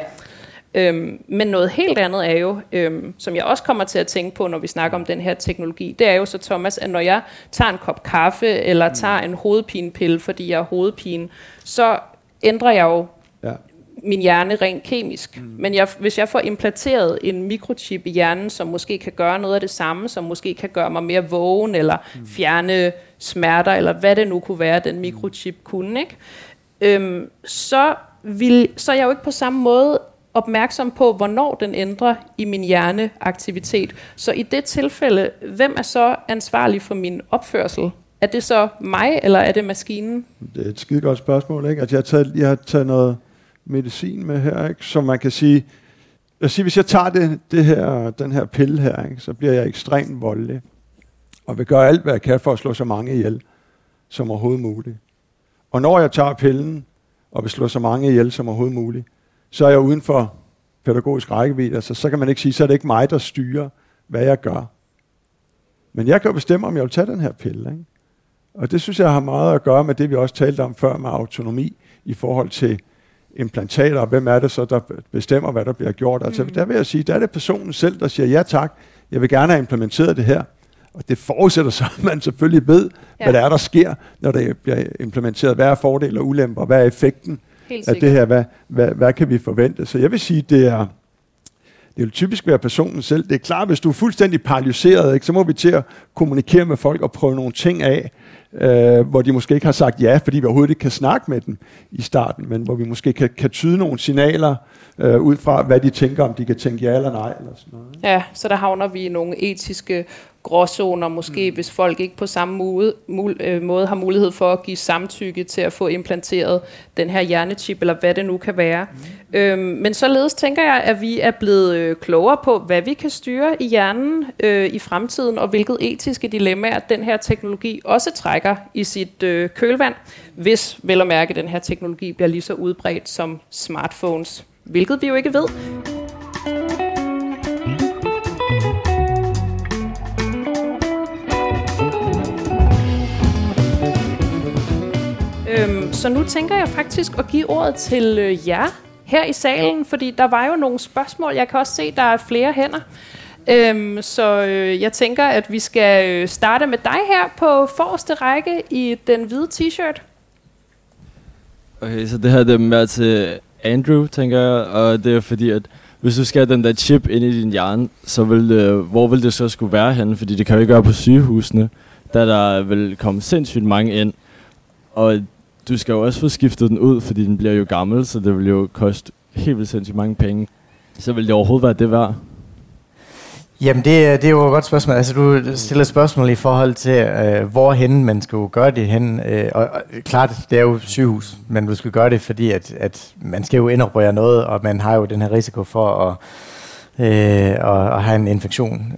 Men noget helt andet er jo, som jeg også kommer til at tænke på, når vi snakker om den her teknologi, det er jo så, Thomas, at når jeg tager en kop kaffe, eller tager en hovedpinepille, fordi jeg har hovedpine, så ændrer jeg jo min hjerne rent kemisk. Men hvis jeg får implanteret en mikrochip i hjernen, som måske kan gøre noget af det samme, som måske kan gøre mig mere vågen, eller fjerne smerter, eller hvad det nu kunne være, den mikrochip kunne, ikke? Så er jeg jo ikke på samme måde opmærksom på, hvornår den ændrer i min hjerneaktivitet. Så i det tilfælde, hvem er så ansvarlig for min opførsel? Er det så mig, eller er det maskinen? Det er et skide godt spørgsmål, ikke? Altså, jeg har taget noget medicin med her, ikke? Så man kan sige, hvis jeg tager den her pille her, ikke? Så bliver jeg ekstremt voldelig, og vil gøre alt, hvad jeg kan for at slå så mange ihjel som overhovedet muligt. Og når jeg tager pillen, og vil slå så mange ihjel som overhovedet muligt, så er jeg uden for pædagogisk rækkevidde. Altså, så kan man ikke sige, så er det ikke mig, der styrer, hvad jeg gør. Men jeg kan jo bestemme, om jeg vil tage den her pille, ikke? Og det synes jeg har meget at gøre med det, vi også talte om før med autonomi i forhold til implantater, og hvem er det så, der bestemmer, hvad der bliver gjort. Altså, der vil jeg sige, der er det personen selv, der siger, ja tak, jeg vil gerne have implementeret det her. Og det forudsætter så, at man selvfølgelig ved, hvad der er, der sker, når det bliver implementeret. Hvad er fordele og ulemper? Hvad er effekten af det her? Hvad kan vi forvente? Så jeg vil sige, det vil typisk være personen selv. Det er klart, hvis du er fuldstændig paralyseret, ikke, så må vi til at kommunikere med folk og prøve nogle ting af, hvor de måske ikke har sagt ja, fordi vi overhovedet ikke kan snakke med dem i starten, men hvor vi måske kan tyde nogle signaler ud fra, hvad de tænker, om de kan tænke ja eller nej. Eller sådan noget. Ja, så der havner vi i nogle etiske gråzoner, måske hvis folk ikke på samme måde har mulighed for at give samtykke til at få implanteret den her hjernechip, eller hvad det nu kan være. Men således tænker jeg, at vi er blevet klogere på, hvad vi kan styre i hjernen i fremtiden, og hvilket etiske dilemmaer den her teknologi også trækker i sit kølvand, hvis vel at mærke, den her teknologi bliver lige så udbredt som smartphones, hvilket vi jo ikke ved. Så nu tænker jeg faktisk at give ordet til jer her i salen, fordi der var jo nogle spørgsmål. Jeg kan også se, der er flere hænder. Så jeg tænker, at vi skal starte med dig her på forreste række i den hvide t-shirt. Okay, så det her det er mere til Andrew, tænker jeg, og det er fordi, at hvis du skal have den der chip ind i din hjerne, så hvor vil det så skulle være henne? Fordi det kan jo ikke gøre på sygehusene, da der vil komme sindssygt mange ind, og du skal jo også få skiftet den ud, fordi den bliver jo gammel, så det vil jo koste helt vildt sindssygt mange penge. Så vil det overhovedet være det værd? Jamen, det er jo et godt spørgsmål. Altså, du stiller et spørgsmål i forhold til, hvorhen man skal gøre det hen. Og klart, det er jo sygehus, men du skal gøre det, fordi at man skal jo indoperere noget, og man har jo den her risiko for at have en infektion,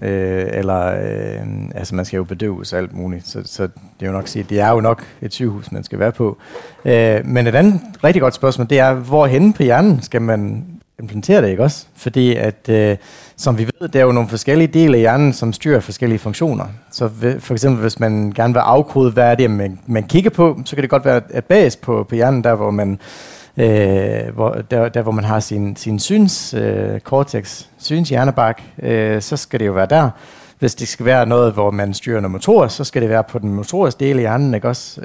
altså man skal jo bedøves og alt muligt, så det er jo nok sige, det er jo nok et sygehus, man skal være på. Men et andet rigtig godt spørgsmål, det er, hvorhenne på hjernen skal man implantere det, ikke også? Fordi at, som vi ved, der er jo nogle forskellige dele af hjernen, som styrer forskellige funktioner. Så for eksempel, hvis man gerne vil afkode, hvad er det, man kigger på, så kan det godt være et bas på hjernen, der hvor man hvor man har sin synscortex, synshjernebark, så skal det jo være der. Hvis det skal være noget, hvor man styrer noget motor, så skal det være på den motoriske del af hjernen, ikke også?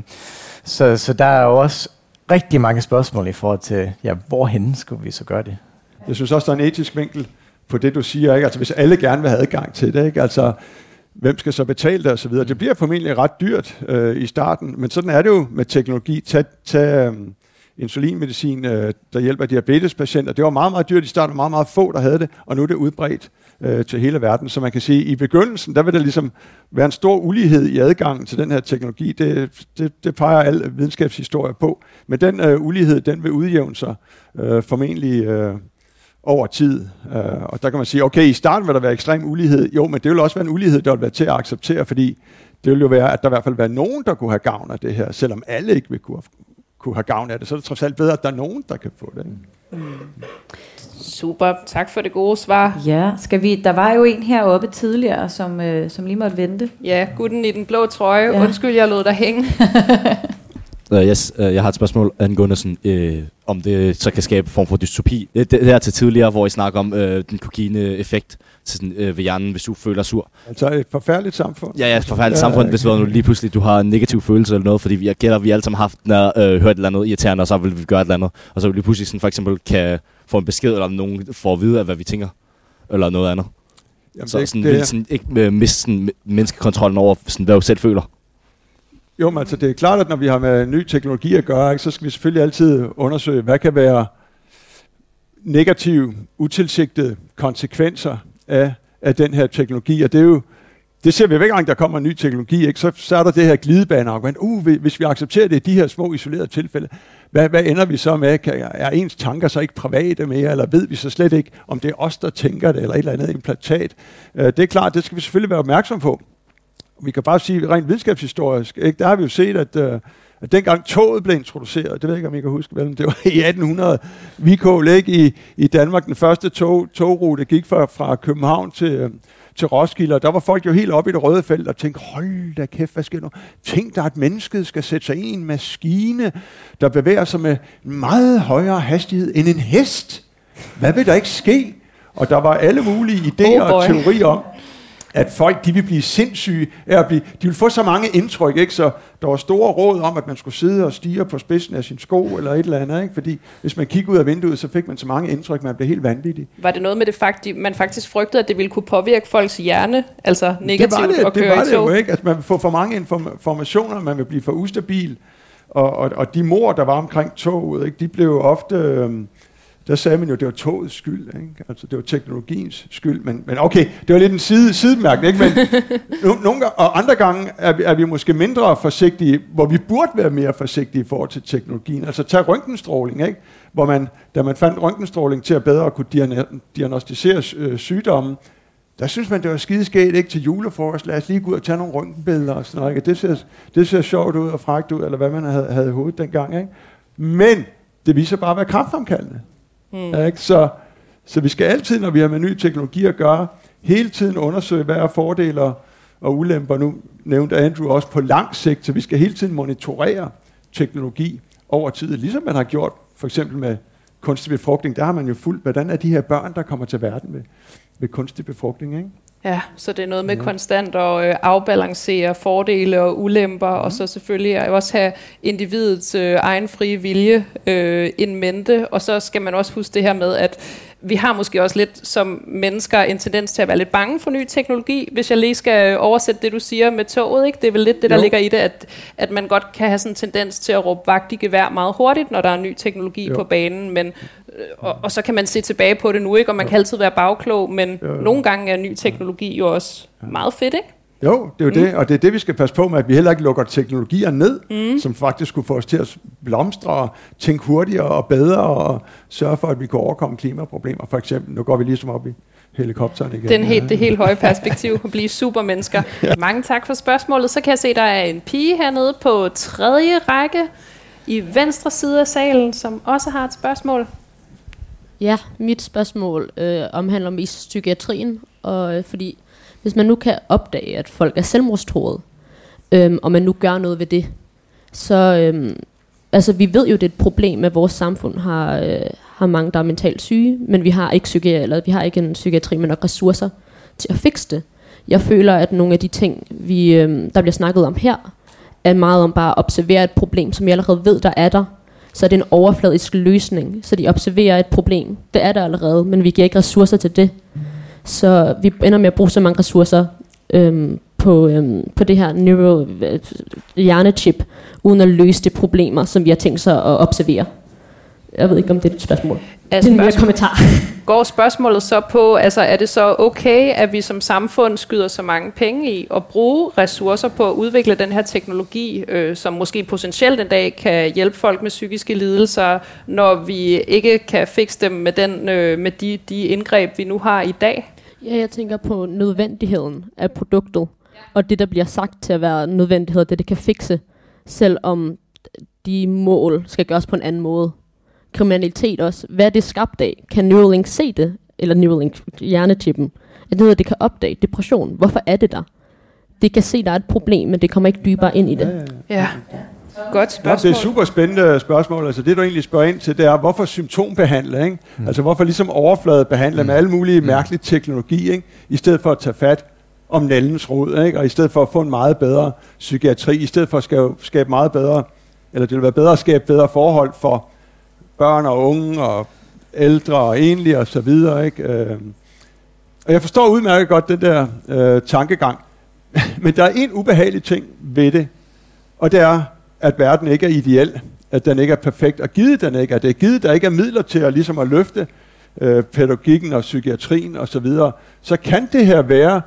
Så der er jo også rigtig mange spørgsmål i forhold til, ja, hvorhen skulle vi så gøre det? Jeg synes også, der er en etisk vinkel på det, du siger, ikke? Altså, hvis alle gerne vil have adgang til det, ikke? Altså, hvem skal så betale det og så videre? Det bliver formentlig ret dyrt i starten, men sådan er det jo med teknologi. Tag insulinmedicin, der hjælper diabetespatienter. Det var meget, meget dyrt i starten, meget, meget få, der havde det, og nu er det udbredt til hele verden. Så man kan sige, at i begyndelsen, der vil der ligesom være en stor ulighed i adgangen til den her teknologi. Det peger al videnskabshistorie på. Men den ulighed, den vil udjævne sig formentlig over tid. Og der kan man sige, okay, i starten vil der være ekstrem ulighed. Jo, men det vil også være en ulighed, der vil være til at acceptere, fordi det vil jo være, at der i hvert fald være nogen, der kunne have gavn af det her, selvom alle ikke vil kunne kunne have gavn af det. Så er det trods alt bedre, at der er nogen, der kan få det. Super, tak for det gode svar. Ja, der var jo en heroppe tidligere, som lige måtte vente. Ja, gutten i den blå trøje. Ja. Undskyld, jeg lod dig hænge. Jeg har et spørgsmål angående sådan, om det så kan skabe en form for dystopi. Det her til tidligere, hvor I snakker om den kokaine-effekt til sådan, ved hjernen, hvis du føler sur. Altså et forfærdeligt samfund. Ja, et forfærdeligt samfund, hvis du lige pludselig du har en negativ følelse eller noget, fordi vi alle sammen har haft hørt et eller andet irriterende, og så vil vi gøre et eller andet. Og så vil vi pludselig sådan, for eksempel kan få en besked, eller nogen får at vide af, hvad vi tænker, eller noget andet. Jamen, så sådan, vil sådan, ikke miste sådan, menneskekontrollen over, sådan, hvad du selv føler. Jo, men altså det er klart, at når vi har med ny teknologi at gøre, ikke, så skal vi selvfølgelig altid undersøge, hvad kan være negative, utilsigtede konsekvenser af den her teknologi. Og det ser vi hver gang, der kommer en ny teknologi, ikke? Så er der det her glidebaneargument. Hvis vi accepterer det i de her små isolerede tilfælde, hvad ender vi så med? Er ens tanker så ikke private mere, eller ved vi så slet ikke, om det er os, der tænker det, eller et eller andet implantat? Det er klart, det skal vi selvfølgelig være opmærksom på. Vi kan bare sige, rent videnskabshistorisk, ikke? Der har vi jo set, at dengang toget blev introduceret, det ved jeg ikke, om I kan huske, vel, det var i 1800, vi kunne ikke i Danmark, den første togrute gik fra København til Roskilde, og der var folk jo helt oppe i det røde felt og tænkte, hold da kæft, hvad sker nu? Tænk dig, at mennesket skal sætte sig i en maskine, der bevæger sig med meget højere hastighed end en hest. Hvad vil der ikke ske? Og der var alle mulige idéer og teorier om, at folk, de vil blive sindssyge af at de vil få så mange indtryk, ikke? Så der var store råd om, at man skulle sidde og stirre på spidsen af sin sko, eller et eller andet, ikke? Fordi hvis man kiggede ud af vinduet, så fik man så mange indtryk, man blev helt vanvittig. Var det noget med det man faktisk frygtede, at det ville kunne påvirke folks hjerne, altså negativt at køre i tog? Det var det jo, ikke? Altså man vil få for mange informationer, man vil blive for ustabil, og de mor, der var omkring toget, ikke? De blev ofte... Der sagde man jo, det var togets skyld, ikke? Altså det var teknologiens skyld, men okay, det var lidt en sidemærkning, ikke? Men nogle og andre gange er vi måske mindre forsigtige, hvor vi burde være mere forsigtige i forhold til teknologien. Altså tag røntgenstråling, ikke? Hvor da man fandt røntgenstråling til at bedre kunne diagnostisere sygdomme, der synes man, det var skideskægt, ikke? Til julefrokost, lad os lige gå ud og tage nogle røntgenbilleder og sådan noget, ikke? Det ser sjovt ud og frækt ud, eller hvad man havde i hovedet dengang, ikke? Men det viser bare at være kræftfremkaldende. Ikke? Så vi skal altid, når vi har med ny teknologi at gøre, hele tiden undersøge, hvad er fordele og ulemper. Nu nævnte Andrew også på lang sigt, så vi skal hele tiden monitorere teknologi over tid, ligesom man har gjort for eksempel med kunstig befrugtning. Der har man jo fulgt, hvordan er de her børn, der kommer til verden ved kunstig befrugtning, ikke? Ja, så det er noget med konstant at afbalancere fordele og ulemper, og så selvfølgelig også have individets egen frie vilje in mente, og så skal man også huske det her med, at vi har måske også lidt som mennesker en tendens til at være lidt bange for ny teknologi, hvis jeg lige skal oversætte det, du siger med toget, ikke? Det er vel lidt det, der ligger i det, at man godt kan have sådan en tendens til at råbe vagt i gevær meget hurtigt, når der er ny teknologi på banen, men og så kan man se tilbage på det nu, ikke? Og man kan altid være bagklog, men nogle gange er ny teknologi jo også meget fedt, ikke? Jo, det er jo det, og det er det, vi skal passe på med, at vi heller ikke lukker teknologier ned, som faktisk kunne få os til at blomstre og tænke hurtigere og bedre og sørge for, at vi kan overkomme klimaproblemer. For eksempel, nu går vi ligesom op i helikopteren igen. Det helt høje perspektiv at blive supermennesker. Mange tak for spørgsmålet. Så kan jeg se, at der er en pige hernede på 3. række i venstre side af salen, som også har et spørgsmål. Ja, mit spørgsmål omhandler om i psykiatrien, og fordi hvis man nu kan opdage, at folk er selvmordstruede, og man nu gør noget ved det, så altså vi ved jo, det er et problem, at vores samfund har mange, der er mentalt syge, men vi har ikke en psykiatri med nok ressourcer til at fikse det. Jeg føler, at nogle af de ting, der bliver snakket om her, er meget om bare at observere et problem, som jeg allerede ved, der er der. Så er det en overfladisk løsning, så de observerer et problem. Det er der allerede, men vi giver ikke ressourcer til det. Så vi ender med at bruge så mange ressourcer på det her hjernechip, uden at løse de problemer, som vi har tænkt sig at observere. Jeg ved ikke, om det er et spørgsmål. Det er en kommentar. Går spørgsmålet så på, altså er det så okay, at vi som samfund skyder så mange penge i at bruge ressourcer på at udvikle den her teknologi, som måske potentielt en dag kan hjælpe folk med psykiske lidelser, når vi ikke kan fikse dem med de indgreb, vi nu har i dag? Ja, jeg tænker på nødvendigheden af produktet, og det, der bliver sagt til at være nødvendighed, det kan fikse, selvom de mål skal gøres på en anden måde. Kriminalitet også. Hvad er det skabt af? Kan Neuralink se det? Eller Neuralink, hjernechippen. Er det noget, det kan opdage? Depression. Hvorfor er det der? Det kan se, der er et problem, men det kommer ikke dybere ind i det. Ja. Godt spørgsmål. Det er et super spændende spørgsmål. Altså det, du egentlig spørger ind til, det er, hvorfor symptombehandle, ikke? Altså hvorfor ligesom overfladebehandle med alle mulige mærkelige teknologi, ikke? I stedet for at tage fat om nældens rod, ikke? Og i stedet for at få en meget bedre psykiatri, i stedet for at skabe meget bedre, eller det vil være bedre at skabe bedre forhold for børn og unge og ældre og enlige og så videre, ikke? Og jeg forstår udmærket godt den der tankegang, men der er en ubehagelig ting ved det, og det er, at verden ikke er ideel, at den ikke er perfekt, og givet den ikke er det, givet der ikke er midler til at, ligesom at løfte pædagogikken og psykiatrien og så videre, så kan det her være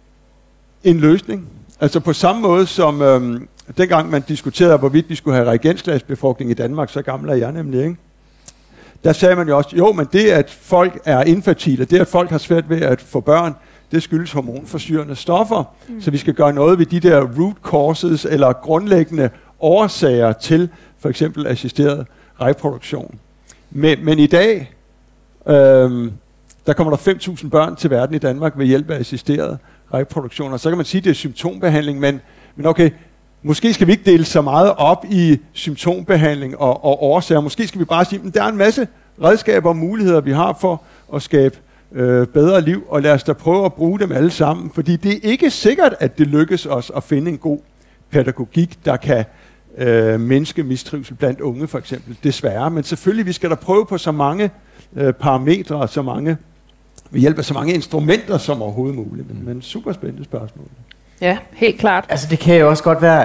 en løsning. Altså på samme måde som dengang man diskuterede, hvorvidt vi skulle have reagensglasbefrugtning i Danmark, så gammel er jeg nemlig, ikke? Der sagde man jo også, jo, men det at folk er infertile, det at folk har svært ved at få børn, det skyldes hormonforstyrrende stoffer. Så vi skal gøre noget ved de der root causes, eller grundlæggende årsager til for eksempel assisteret reproduktion. Men i dag, der kommer der 5.000 børn til verden i Danmark ved hjælp af assisteret reproduktion. Og så kan man sige, at det er symptombehandling, men okay, måske skal vi ikke dele så meget op i symptombehandling og årsager. Måske skal vi bare sige, at der er en masse redskaber og muligheder, vi har for at skabe bedre liv, og lad os da prøve at bruge dem alle sammen, fordi det er ikke sikkert, at det lykkes os at finde en god pædagogik, der kan mindske mistrivsel blandt unge for eksempel, desværre, men selvfølgelig, vi skal da prøve på så mange parametre og så mange, ved hjælp af så mange instrumenter som overhovedet muligt, men super spændende spørgsmål. Ja, helt klart. Altså det kan jo også godt være,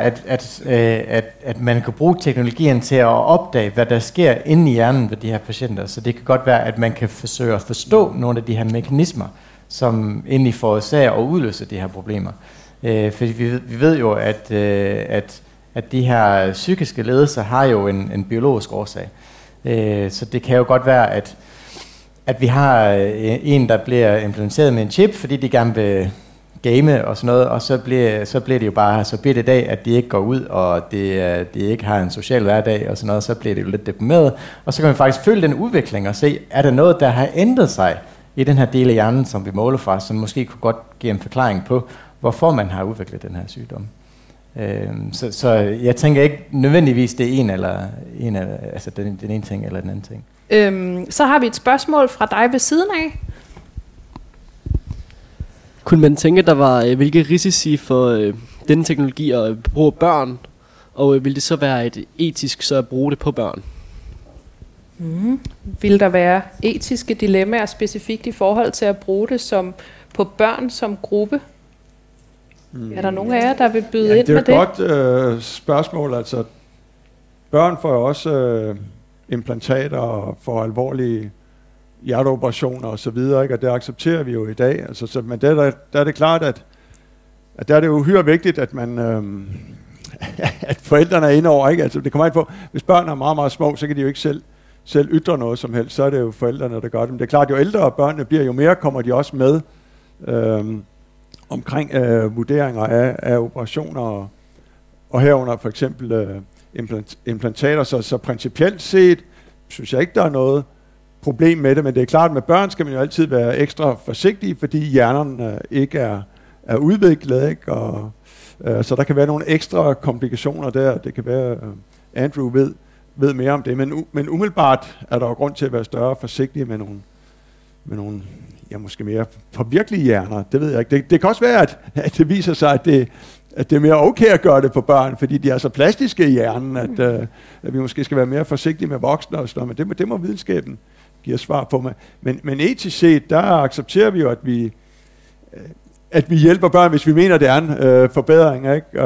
at man kan bruge teknologien til at opdage, hvad der sker inde i hjernen ved de her patienter. Så det kan godt være, at man kan forsøge at forstå nogle af de her mekanismer, som egentlig forårsager og udløser de her problemer. Fordi vi ved jo, at de her psykiske lidelser har jo en biologisk årsag. Så det kan jo godt være, at vi har en, der bliver implementeret med en chip, fordi de gerne vil game og sådan noget, og så bliver det jo bare så bidt i dag, at de ikke går ud, og de ikke har en social hverdag og sådan noget, så bliver det jo lidt deprimeret. Og så kan man faktisk følge den udvikling og se, er der noget, der har ændret sig i den her del af hjernen, som vi måler fra, som måske kunne godt give en forklaring på, hvorfor man har udviklet den her sygdom. Så jeg tænker ikke nødvendigvis, det er altså den ene ting eller den anden ting. Så har vi et spørgsmål fra dig ved siden af. Kunne man tænke, der var hvilke risici for denne teknologi at bruge børn, og vil det så være et etisk så at bruge det på børn? Vil der være etiske dilemmaer specifikt i forhold til at bruge det på børn som gruppe? Er der nogen af jer, der vil byde ind med det? Det er et godt spørgsmål. Altså, børn får jo også implantater og får alvorlige hjerteoperationer og så videre, ikke? Og det accepterer vi jo i dag. Altså, men der er det klart, at der er det uhyre vigtigt, at man at forældrene er inde over, ikke? Altså, det kommer ind på, hvis børn er meget, meget små, så kan de jo ikke selv ytre noget som helst. Så er det jo forældrene, der gør det. Men det er klart, jo ældre børnene bliver, jo mere kommer de også med omkring vurderinger af operationer og herunder for eksempel implantater. Så principielt set synes jeg ikke, der er noget problem med det, men det er klart, at med børn skal man jo altid være ekstra forsigtig, fordi hjernerne ikke er udviklet, ikke? Og, så der kan være nogle ekstra komplikationer der. Det kan være, Andrew ved mere om det, men umiddelbart er der jo grund til at være større forsigtig med nogle ja, måske mere påvirkelige hjerner. Det ved jeg ikke. Det kan også være, at det viser sig, at det er mere okay at gøre det på børn, fordi de er så plastiske i hjernen, at vi måske skal være mere forsigtige med voksne og sådan noget, men det må videnskaben give svar på. Men etisk set, der accepterer vi jo, at vi hjælper børn, hvis vi mener, det er en forbedring, ikke?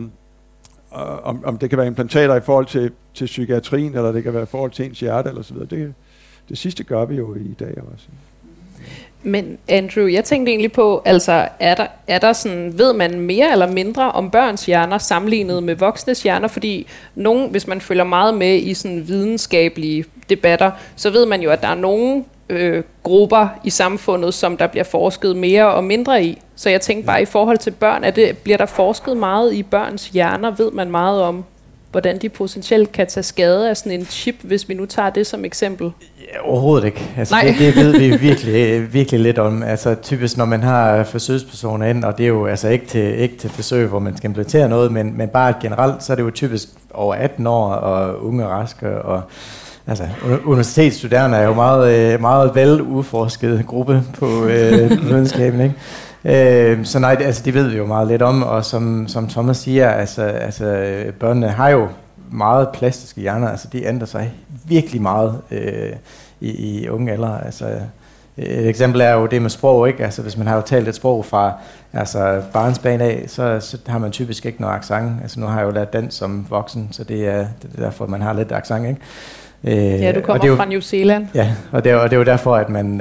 Om det kan være implantater i forhold til psykiatrien, eller det kan være i forhold til ens hjerte, eller så videre. Det sidste gør vi jo i dag også. Men Andrew, jeg tænkte egentlig på, altså er der sådan, ved man mere eller mindre om børns hjerner sammenlignet med voksnes hjerner? Fordi hvis man følger meget med i sådan videnskabelige debatter, så ved man jo, at der er nogle grupper i samfundet, som der bliver forsket mere og mindre i. Så jeg tænkte bare i forhold til børn, bliver der forsket meget i børns hjerner? Ved man meget om, hvordan de potentielt kan tage skade af sådan en chip, hvis vi nu tager det som eksempel? Ja, overhovedet ikke. Altså, Nej. det ved vi virkelig lidt om. Altså typisk, når man har forsøgspersoner ind, og det er jo altså ikke til forsøg, hvor man skal implementere noget, men bare generelt, så er det jo typisk over 18 år og unge og raske, og altså, universitetsstuderende er jo meget vel udforsket gruppe på videnskaben, ikke? Så nej, altså, det ved vi jo meget lidt om, og som Thomas siger, altså børnene har jo meget plastiske hjerner, altså de ændrer sig virkelig meget i unge alder. Altså, et eksempel er jo det med sprog, ikke? Altså hvis man har jo talt et sprog fra altså barnsben af, så har man typisk ikke noget accent. Altså nu har jeg jo lært dansk som voksen, så det er derfor, man har lidt accent, ikke? Ja, du kommer fra New Zealand. Ja, og det er jo derfor, at man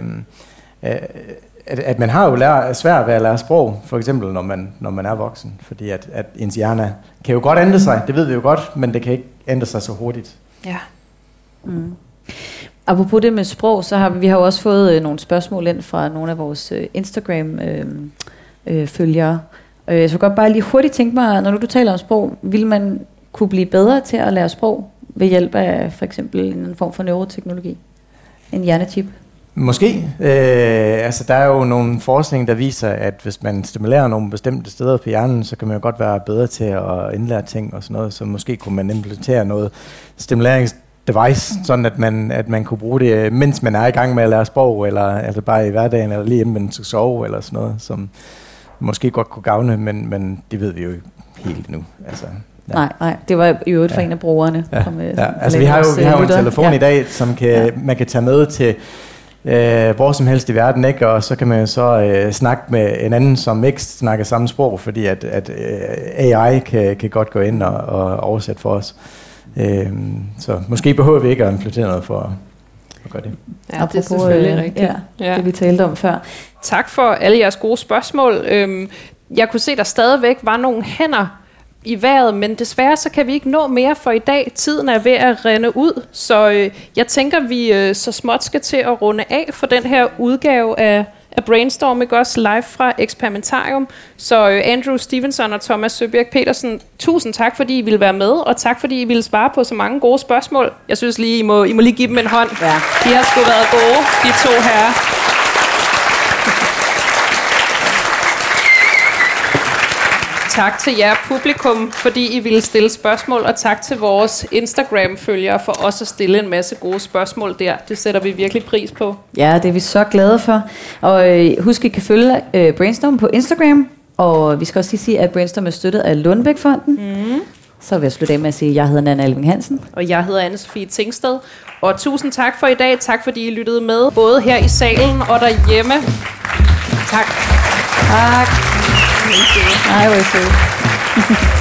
at man har jo svært ved at lære sprog, for eksempel når man er voksen, fordi at ens hjerne kan jo godt ændre sig, det ved vi jo godt, men det kan ikke ændre sig så hurtigt. Ja. Mm. Apropos det med sprog, så har vi jo også fået nogle spørgsmål ind fra nogle af vores Instagram-følgere. Så godt bare lige hurtigt tænke mig, når du taler om sprog, vil man kunne blive bedre til at lære sprog ved hjælp af for eksempel en form for neuroteknologi? En hjernechip? Måske. Altså der er jo nogle forskning, der viser, at hvis man stimulerer nogle bestemte steder på hjernen, så kan man jo godt være bedre til at indlære ting og sådan noget. Så måske kunne man implementere noget stimuleringsdevice, sådan at man kunne bruge det, mens man er i gang med at lære sprog, eller altså bare i hverdagen, eller lige inden man skal sove, eller sådan noget, som måske godt kunne gavne, men det ved vi jo ikke helt nu. Altså, ja. Nej, det var i øvrigt for en af brugerne. Altså vi har jo en telefon i dag, som man kan tage med til hvor som helst i verden, ikke? Og så kan man jo så snakke med en anden, som ikke snakker samme sprog, fordi at AI kan godt gå ind og oversætte for os. Så måske behøver vi ikke at implementere noget for at gøre det. Ja, det er selvfølgelig rigtigt. Ja, det vi talte om før. Tak for alle jeres gode spørgsmål. Jeg kunne se, der stadigvæk var nogle hænder i vejret, men desværre så kan vi ikke nå mere for i dag. Tiden er ved at rinde ud, så jeg tænker, vi så småt skal til at runde af for den her udgave af Brainstorm, ikke også live fra Experimentarium. Så Andrew Stevenson og Thomas Søbjerg Petersen, tusind tak, fordi I ville være med, og tak, fordi I ville svare på så mange gode spørgsmål. Jeg synes lige, I må lige give dem en hånd. Ja. De har sgu været gode, de to herrer. Tak til jer publikum, fordi I ville stille spørgsmål, og tak til vores Instagram-følgere for også at stille en masse gode spørgsmål der. Det sætter vi virkelig pris på. Ja, det er vi så glade for. Og husk, I kan følge Brainstorm på Instagram, og vi skal også lige sige, at Brainstorm er støttet af Lundbæk-fonden. Mm. Så vil jeg slutte af med at sige, at jeg hedder Nanna Alving Hansen. Og jeg hedder Anne-Sophie Tingsted. Og tusind tak for i dag. Tak fordi I lyttede med, både her i salen og derhjemme. Tak. Tak. Hej, hvor er I søde.